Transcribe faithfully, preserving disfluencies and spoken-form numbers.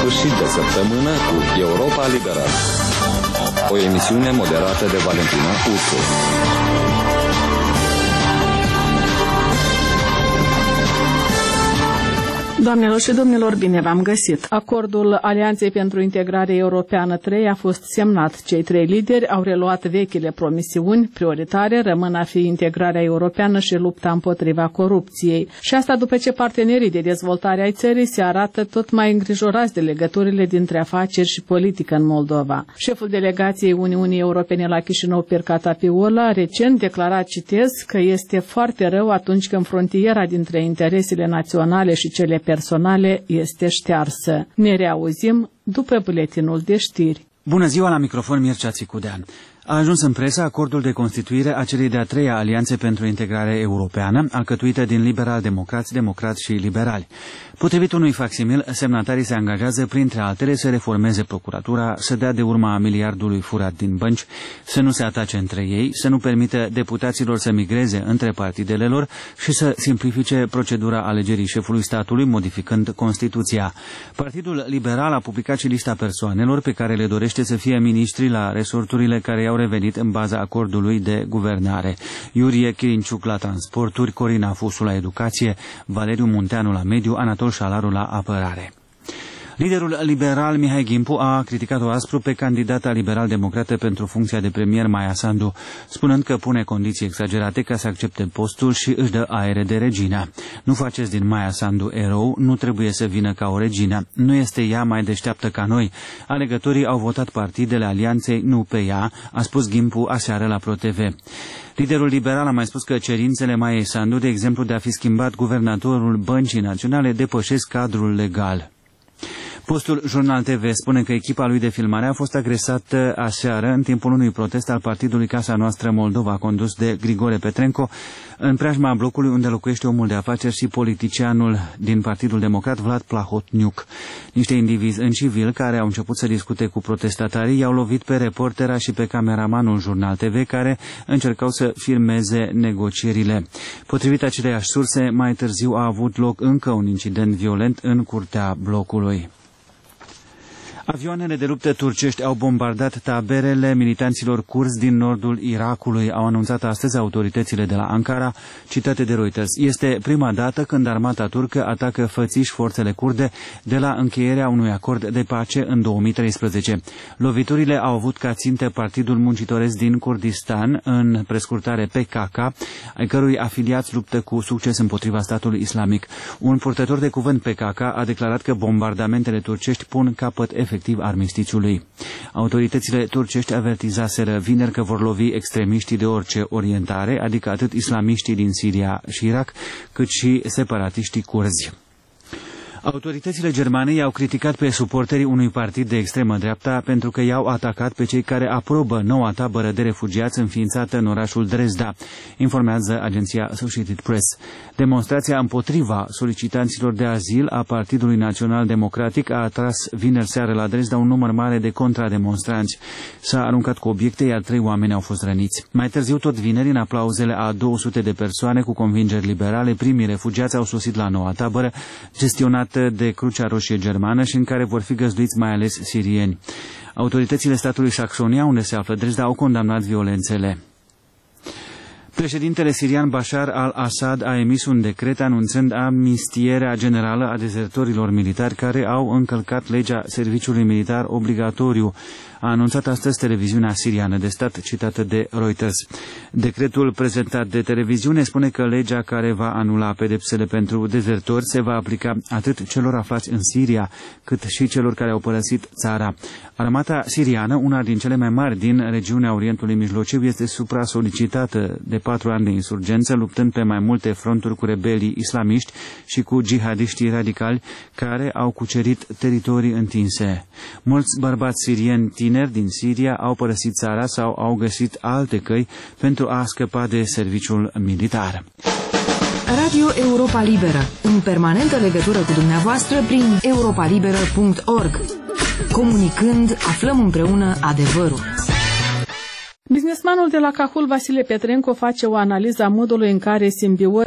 sfârșit de săptămână cu Europa Liberă, o emisiune moderată de Valentina Ursu. Doamnelor și domnilor, bine v-am găsit. Acordul Alianței pentru Integrare Europeană trei a fost semnat. Cei trei lideri au reluat vechile promisiuni. Prioritare rămân a fi integrarea europeană și lupta împotriva corupției. Și asta după ce partenerii de dezvoltare ai țării se arată tot mai îngrijorați de legăturile dintre afaceri și politică în Moldova. Șeful delegației Uniunii Europene la Chișinău, Pircata Piola, a recent declarat, citez, că este foarte rău atunci când frontiera dintre interesele naționale și cele personale este ștearsă. Ne reauzim după buletinul de știri. Bună ziua, la microfon Mircea Țicudean. A ajuns în presă acordul de constituire a celei de-a treia Alianțe pentru Integrare Europeană, alcătuită din liberal-democrați, democrați și liberali. Potrivit unui facsimil, semnatarii se angajează, printre altele, să reformeze procuratura, să dea de urma miliardului furat din bănci, să nu se atace între ei, să nu permită deputaților să migreze între partidele lor și să simplifice procedura alegerii șefului statului, modificând Constituția. Partidul Liberal a publicat și lista persoanelor pe care le dorește să fie miniștri la resorturile care i-au revenit în baza acordului de guvernare. Iurie Chirinciuc la transporturi, Corina Fusu la educație, Valeriu Munteanu la mediu, Anatol Șalaru la apărare. Liderul liberal Mihai Gimpu a criticat-o aspru pe candidata liberal-democrată pentru funcția de premier Maia Sandu, spunând că pune condiții exagerate ca să accepte postul și își dă aere de regină. Nu faceți din Maia Sandu erou, nu trebuie să vină ca o regină. Nu este ea mai deșteaptă ca noi. Alegătorii au votat partidele alianței, nu pe ea, a spus Gimpu aseară la ProTV. Liderul liberal a mai spus că cerințele Maiei Sandu, de exemplu de a fi schimbat guvernatorul Băncii Naționale, depășesc cadrul legal. Postul Jurnal T V spune că echipa lui de filmare a fost agresată aseară în timpul unui protest al partidului Casa Noastră Moldova, condus de Grigore Petrenco, în preajma blocului unde locuiește omul de afaceri și politicianul din Partidul Democrat Vlad Plahotniuc. Niște indivizi în civil care au început să discute cu protestatarii i-au lovit pe reportera și pe cameramanul Jurnal T V care încercau să filmeze negocierile. Potrivit aceleiași surse, mai târziu a avut loc încă un incident violent în curtea blocului. Avioanele de luptă turcești au bombardat taberele militanților curzi din nordul Irakului, au anunțat astăzi autoritățile de la Ankara, citate de Reuters. Este prima dată când armata turcă atacă fățiș forțele kurde de la încheierea unui acord de pace în două mii treisprezece. Loviturile au avut ca țintă Partidul Muncitoresc din Kurdistan, în prescurtare P K K, ai cărui afiliați luptă cu succes împotriva statului islamic. Un purtător de cuvânt P K K a declarat că bombardamentele turcești pun capăt efectiv armistițiului. Autoritățile turcești avertizaseră vineri că vor lovi extremiștii de orice orientare, adică atât islamiștii din Siria și Irak, cât și separatiștii curzi. Autoritățile germane i-au criticat pe suporterii unui partid de extremă dreapta pentru că i-au atacat pe cei care aprobă noua tabără de refugiați înființată în orașul Dresda, informează agenția Associated Press. Demonstrația împotriva solicitanților de azil a Partidului Național Democratic a atras vineri seară la Dresda un număr mare de contrademonstranți. S-a aruncat cu obiecte, iar trei oameni au fost răniți. Mai târziu, tot vineri, în aplauzele a două sute de persoane cu convingeri liberale, primii refugiați au sosit la noua tabără, gestionată de Crucea Roșie Germană și în care vor fi găzduiți mai ales sirieni. Autoritățile statului Saxonia, unde se află Dresda, au condamnat violențele. Președintele sirian Bashar al-Assad a emis un decret anunțând amnistierea generală a dezertorilor militari care au încălcat legea serviciului militar obligatoriu, a anunțat astăzi televiziunea siriană de stat, citată de Reuters. Decretul prezentat de televiziune spune că legea care va anula pedepsele pentru dezertori se va aplica atât celor aflați în Siria, cât și celor care au părăsit țara. Armata siriană, una din cele mai mari din regiunea Orientului Mijlociu, este supra-solicitată de patru ani de insurgență, luptând pe mai multe fronturi cu rebelii islamiști și cu jihadiștii radicali care au cucerit teritorii întinse. Mulți bărbați sirieni tineri din Siria au părăsit țara sau au găsit alte căi pentru a scăpa de serviciul militar. Radio Europa Liberă, în permanentă legătură cu dumneavoastră prin europa liberă punct org. Comunicând, aflăm împreună adevărul. Businessmanul de la Cahul, Vasile Petrenco, face o analiză a modului în care simbioza